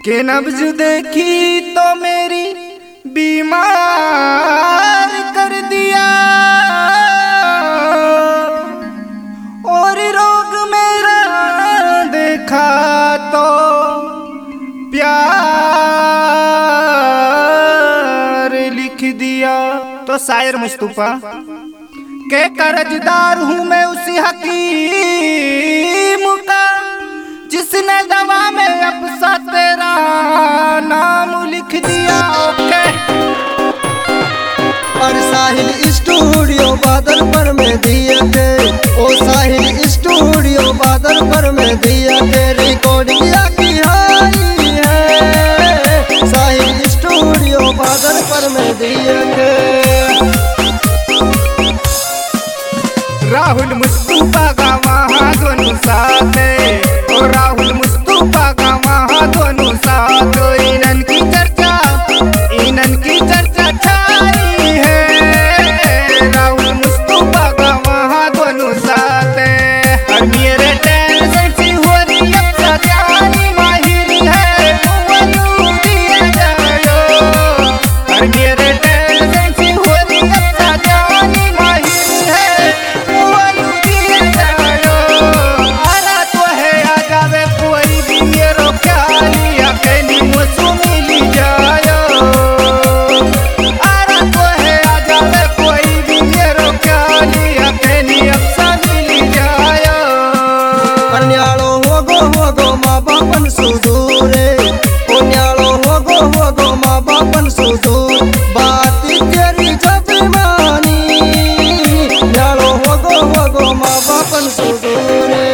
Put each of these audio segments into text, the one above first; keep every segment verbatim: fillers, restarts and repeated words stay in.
के नब्ज देखी तो मेरी बीमार कर दिया और रोग मेरा देखा तो प्यार लिख दिया। तो शायर मुस्तफा के कर्जदार हूँ मैं उसी हकीम का जिसने दवा में अपसा तेरा नाम लिख दिया। ओके और साहिल स्टूडियो बादल पर में दिया के, ओ साहिल स्टूडियो बादल पर में दिया के रिकॉर्डिंग की हाई है। साहिल स्टूडियो बादल पर में दिया के राहुल मुस्तफा का वहाँ दोनों साथ है, ओ राहुल मुस्तफा का वहाँ दोनों साथ। इनन की चर्चा इनन की चर्चा छाई है। राहुल मुस्तफा का वहाँ दोनों साथ है। और मेरे टेंशन सी हो रही अब सजानी माहिर है मुअल्लू दिया जायो। और मेरे टेंशन सी हो रही अब सजानी माहिर है मुअल्लू दिया जायो। आरा तो है आ जावे कोई भी मेरो ख्याली अकेली मुझसे मिली जायो। आरा तो है आ जावे कोई भी मेरो ख्याली अकेली अफसा मिली जायो। न्यालो हो गो हो गो माँ बापन सुदूरे, ओ न्यालो हो गो हो गो माँ बापन सुदूर बात तेरी जब मानी। न्यालो हो गो हो गो माँ बापन सुदूरे।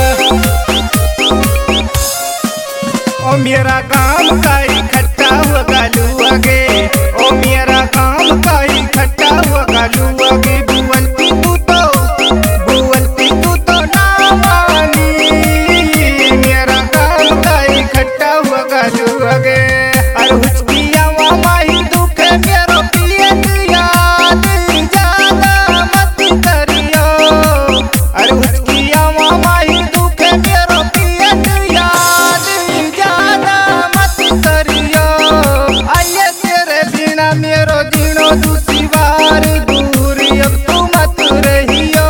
ओ मेरा काम का इकट्ठा हुआ गालू आगे, ओ मेरा काम का इकट्ठा हुआ गालू आगे। बुअल पी तू तो बुअल पी तू तो ना मानी। मेरा काम का इकट्ठा हुआ गालू आगे। और हुचकिया वा माही दुख मेरो पिए याद ज्यादा मत करियो। और हुचकिया वा माही दुख मेरो पिए याद ज्यादा मत करियो। आइए तेरे बिना मेरो जीनो दूसरी बार दूर अब तू मत रहियो।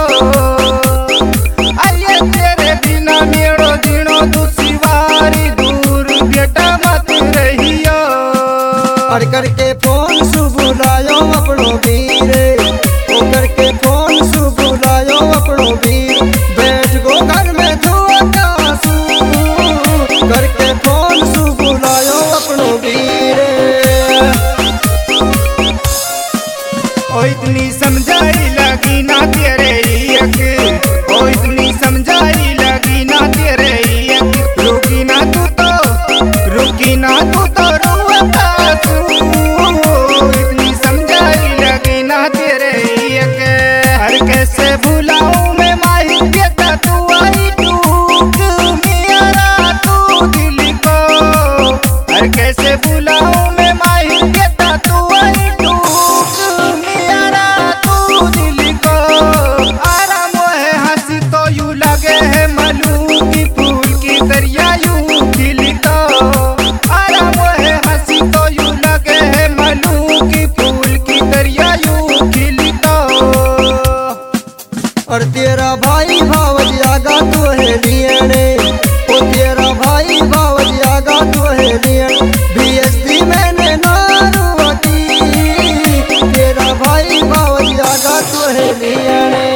आइए तेरे बिना मेरो जीनो दूसरी बार दूर बेटा मत रहियो। और करके फोन सु बुलायो अपनो वीरे, ओ करके फोन सु बुलायो अपनो वीर बैठ गो घर में धोता सू। करके फोन सु बुलायो अपनो वीरे। ओ इतनी समझाई लगी ना तेरे एक, ओ इतनी समझाई लगी ना तेरे एक। रुकी ना तू तो रुकी ना तू तो रुआ तू। इतनी समझाई लगी ना तेरे एक। हर कैसे भुलाऊं मैं माही बेटा तू आई टूक मेरा तू दिल को। हर कैसे भुलाऊं मैं माही बेटा तू आई टूक मेरा तू दिल को। आराम है हंसी तो यूं लगे है मलू की फूल की दरिया यूं खिली तो। आराम है हंसी तो यूं लगे है मलू की फूल की दरिया यूं खिली तो। और तेरा भाई भावज आगा तो है लियने, ओ तेरा भाई भावज आगा तो है लियन बीएसपी मैंने नारुवती। तेरा भाई भावज आगा तो है लियने।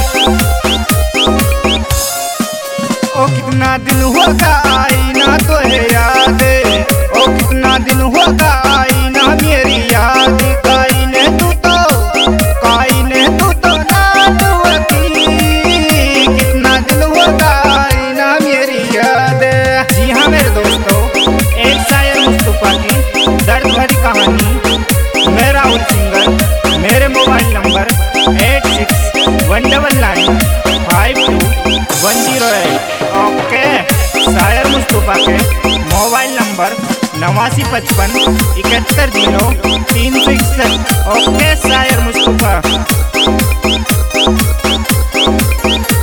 ओ कितना दिन होगा आई ना तो है याद, ओ कितना दिन होगा आई ना मेरी याद। काई ने तू तो काई ने तू तो ना दुआती। कितना दिन होगा आई ना मेरी याद। जी हाँ मेरे दोस्तों, एक शायर मुस्तफा की दर्द भरी कहानी मैं राहुल सिंगर। मेरे mobile number eight six one double nine five two one zero eight. Okay शायर मुस्तफा के मोबाइल नंबर नवासी पचपन इकहत्तर जीरो तीन सौ इकसठ। ओके शायर मुस्तफा।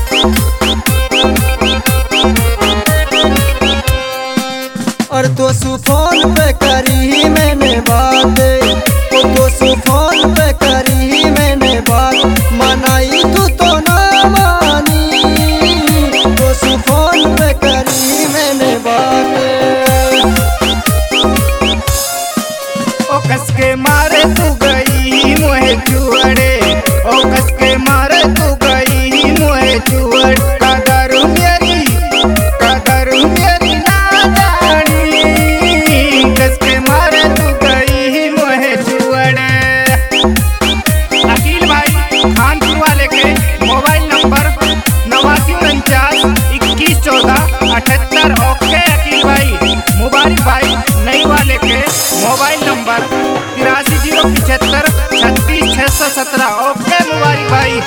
और तो सु फोन पे करी मैंने बात, ओ तो फोन पे करी मैंने बात, मनाई तू तो ना मानी, तो फोन पे करी मैंने बात। ओ कस के मारे तू गई मोहे चुअड़े, ओ कस के मारे तू गई मोहे चुअड़, कदर मेरी कदर मेरी ना जानी, कस के मारे तू गई मोहे चुअड़े। अकील भाई खानपुर वाले के मोबाइल नंबर नवासी उनचास इक्कीस चौदह अठहत्तर। ओके अकील भाई। मुबारक भाई नई वाले के मोबाइल नंबर तिरासी जीरो पिछहत्तर छत्तीस छः सौ सत्रह। ओके मुबारक भाई।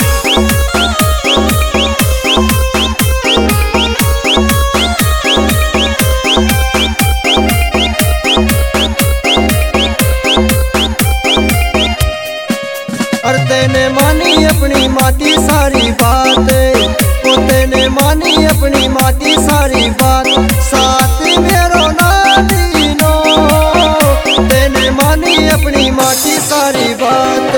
और तेने मानी अपनी माटी सारी बात, ओ तेने मानी अपनी माटी सारी बात, साथ मेरो नादीनो, तेने मानी अपनी माटी सारी बात।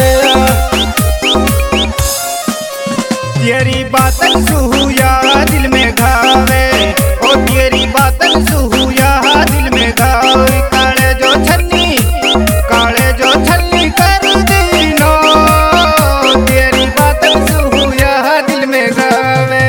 तेरी बातन सुहुया दिल में घावे, ओ तेरी बातन सुहुया दिल में घावे, काले जो छन्नी काले जो छन्नी कर दीनो, तेरी बातन सुहुया दिल में घावे।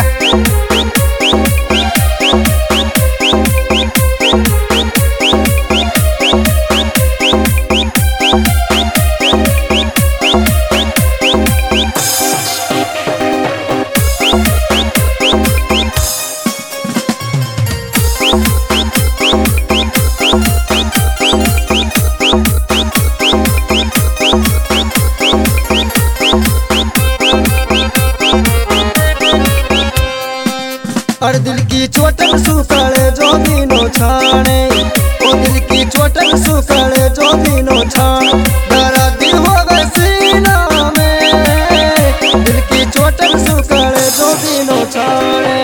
और दिल की चोटन सुकड़े जो दिनो छाने, ओ दिल की चोटन सुकड़े जो दिनो छान, डरा दिल हो गए सीना में, दिल की चोटन सुकड़े जो दिनो छाने।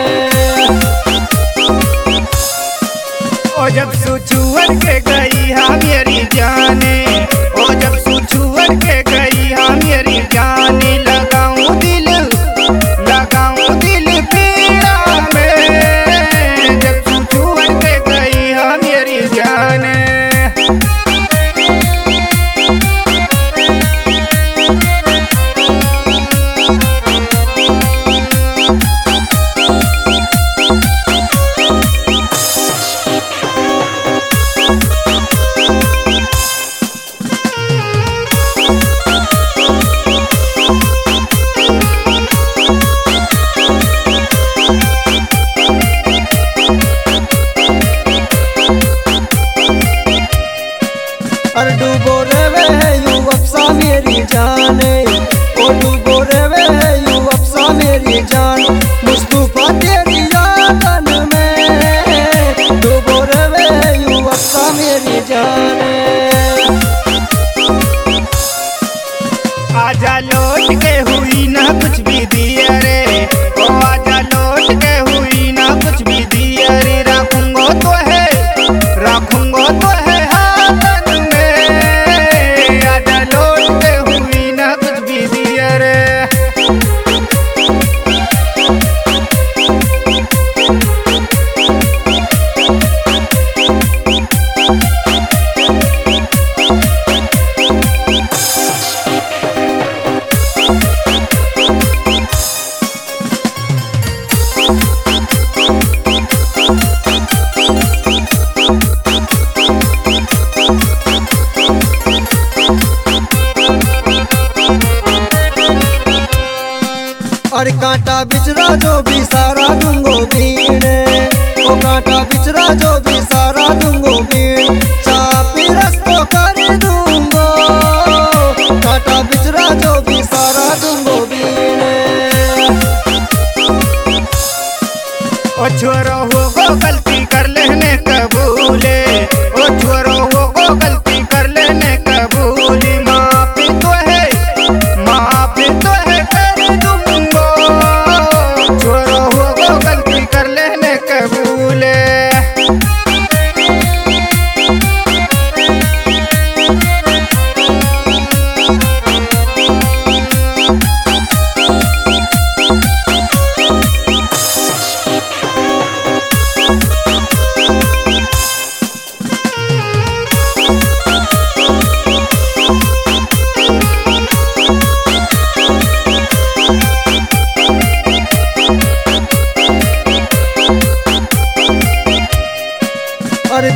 ओ जब सुचुअर के गई हाँ मेरी जाने, ओ जब सुचुअर के गई हाँ मेरी जाने, लगाऊं दिल लगाऊं दिल पीड़ा में, जब सुचुअर के गई हाँ मेरी जाने।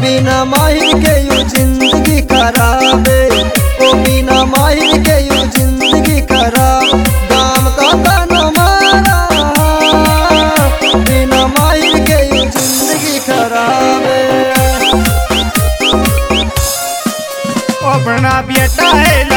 बिना माहिर के यू जिंदगी खराबे, ओ बिना माहिर के यू जिंदगी खराब। दाम का ताना मारा, बिना माहिर के यू जिंदगी खराबे। अपना बेटा है